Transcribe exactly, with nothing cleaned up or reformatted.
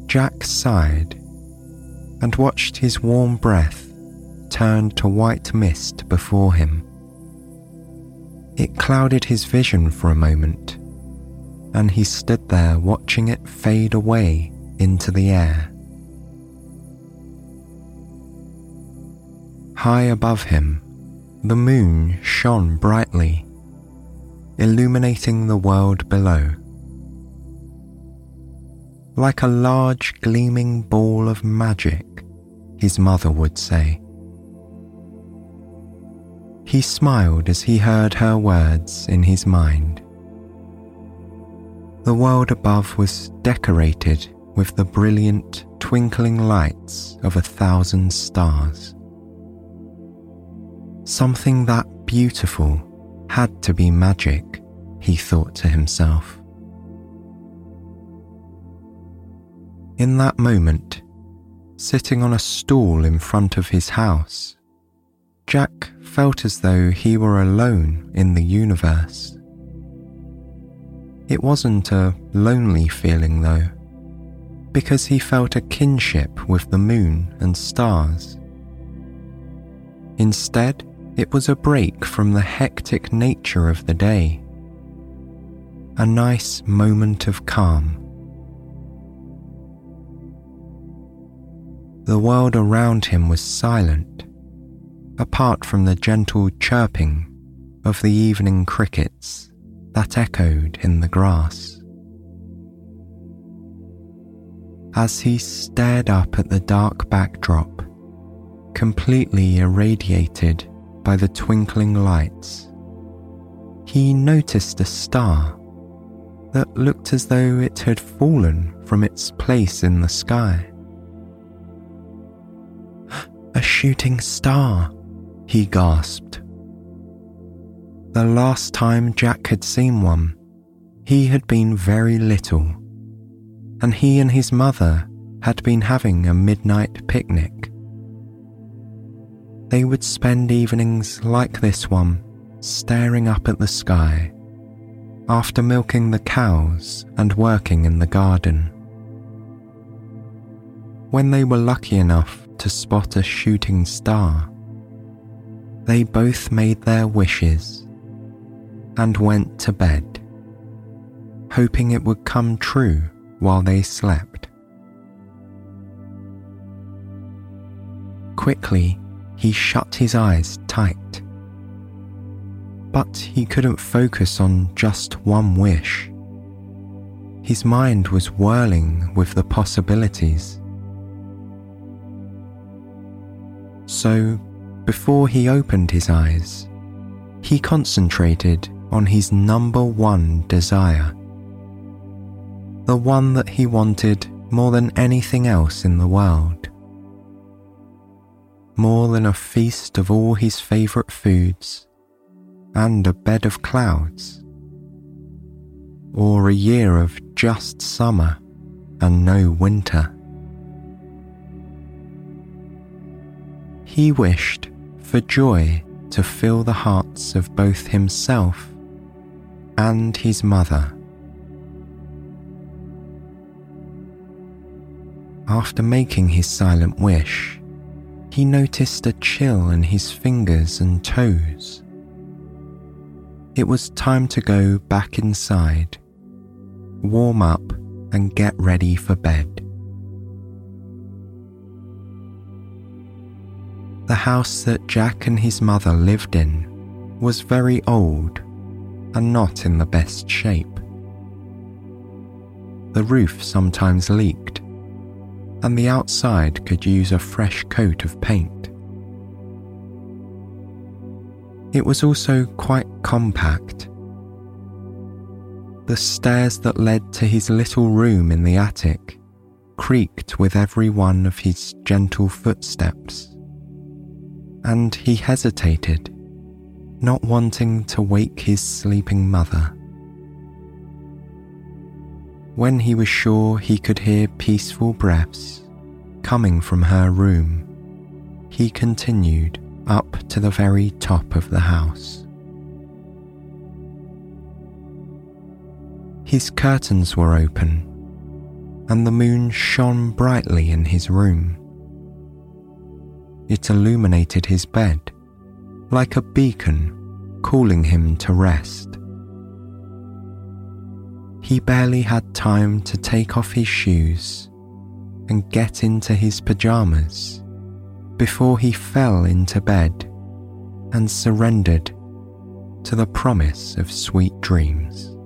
Jack sighed and watched his warm breath turn to white mist before him. It clouded his vision for a moment, and he stood there watching it fade away into the air. High above him, the moon shone brightly, illuminating the world below. Like a large gleaming ball of magic, his mother would say. He smiled as he heard her words in his mind. The world above was decorated with the brilliant, twinkling lights of a thousand stars. Something that beautiful had to be magic, he thought to himself. In that moment, sitting on a stool in front of his house, Jack felt as though he were alone in the universe. It wasn't a lonely feeling though, because he felt a kinship with the moon and stars. Instead, it was a break from the hectic nature of the day, a nice moment of calm. The world around him was silent, apart from the gentle chirping of the evening crickets that echoed in the grass. As he stared up at the dark backdrop, completely irradiated by the twinkling lights, he noticed a star that looked as though it had fallen from its place in the sky. "A shooting star," he gasped. The last time Jack had seen one, he had been very little, and he and his mother had been having a midnight picnic. They would spend evenings like this one, staring up at the sky, after milking the cows and working in the garden. When they were lucky enough to spot a shooting star, they both made their wishes and went to bed, hoping it would come true while they slept. Quickly, he shut his eyes tight, but he couldn't focus on just one wish. His mind was whirling with the possibilities. So, before he opened his eyes, he concentrated on his number one desire, the one that he wanted more than anything else in the world. More than a feast of all his favourite foods, and a bed of clouds, or a year of just summer and no winter. He wished for joy to fill the hearts of both himself and his mother. After making his silent wish, he noticed a chill in his fingers and toes. It was time to go back inside, warm up and get ready for bed. The house that Jack and his mother lived in was very old and not in the best shape. The roof sometimes leaked, and the outside could use a fresh coat of paint. It was also quite compact. The stairs that led to his little room in the attic creaked with every one of his gentle footsteps, and he hesitated, not wanting to wake his sleeping mother. When he was sure he could hear peaceful breaths coming from her room, he continued up to the very top of the house. His curtains were open, and the moon shone brightly in his room. It illuminated his bed like a beacon calling him to rest. He barely had time to take off his shoes and get into his pajamas before he fell into bed and surrendered to the promise of sweet dreams.